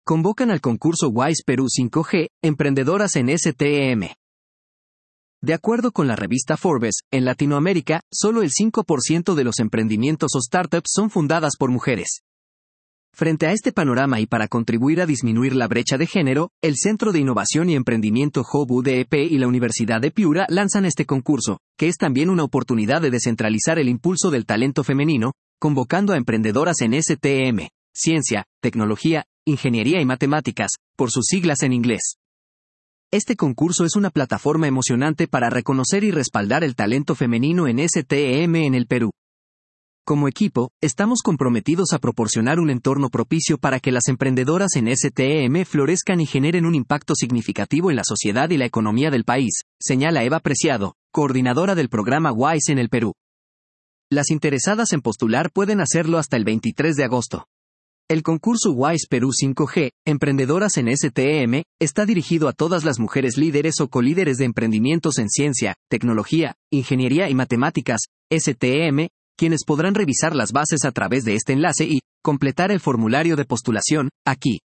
convocan al concurso WISE Perú 5G, Emprendedoras en STEM. De acuerdo con la revista Forbes, en Latinoamérica, solo el 5% de los emprendimientos o startups son fundadas por mujeres. Frente a este panorama y para contribuir a disminuir la brecha de género, el Centro de Innovación y Emprendimiento Hub UDEP y la Universidad de Piura lanzan este concurso, que es también una oportunidad de descentralizar el impulso del talento femenino, convocando a emprendedoras en STEM, ciencia, tecnología, ingeniería y matemáticas, por sus siglas en inglés. Este concurso es una plataforma emocionante para reconocer y respaldar el talento femenino en STEM en el Perú. Como equipo, estamos comprometidos a proporcionar un entorno propicio para que las emprendedoras en STEM florezcan y generen un impacto significativo en la sociedad y la economía del país, señala Eva Preciado, coordinadora del programa WISE en el Perú. Las interesadas en postular pueden hacerlo hasta el 23 de agosto. El concurso WISE Perú 5G, Emprendedoras en STEM, está dirigido a todas las mujeres líderes o colíderes de emprendimientos en ciencia, tecnología, ingeniería y matemáticas, STEM, quienes podrán revisar las bases a través de este enlace y completar el formulario de postulación, aquí.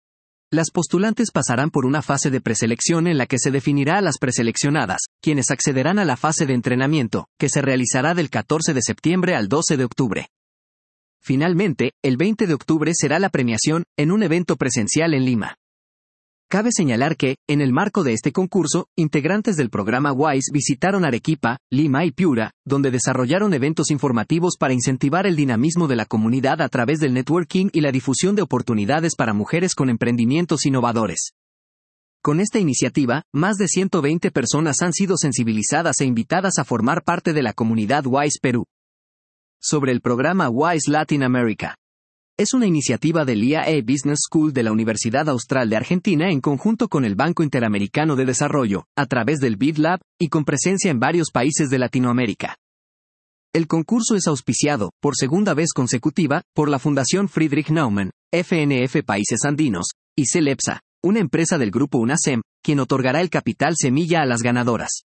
Las postulantes pasarán por una fase de preselección en la que se definirá a las preseleccionadas, quienes accederán a la fase de entrenamiento, que se realizará del 14 de septiembre al 12 de octubre. Finalmente, el 20 de octubre será la premiación, en un evento presencial en Lima. Cabe señalar que, en el marco de este concurso, integrantes del programa WISE visitaron Arequipa, Lima y Piura, donde desarrollaron eventos informativos para incentivar el dinamismo de la comunidad a través del networking y la difusión de oportunidades para mujeres con emprendimientos innovadores. Con esta iniciativa, más de 120 personas han sido sensibilizadas e invitadas a formar parte de la comunidad WISE Perú. Sobre el programa WISE Latin America. Es una iniciativa del IAE Business School de la Universidad Austral de Argentina en conjunto con el Banco Interamericano de Desarrollo, a través del BID Lab, y con presencia en varios países de Latinoamérica. El concurso es auspiciado, por segunda vez consecutiva, por la Fundación Friedrich Naumann, FNF Países Andinos, y CELEPSA, una empresa del grupo UNACEM, quien otorgará el capital semilla a las ganadoras.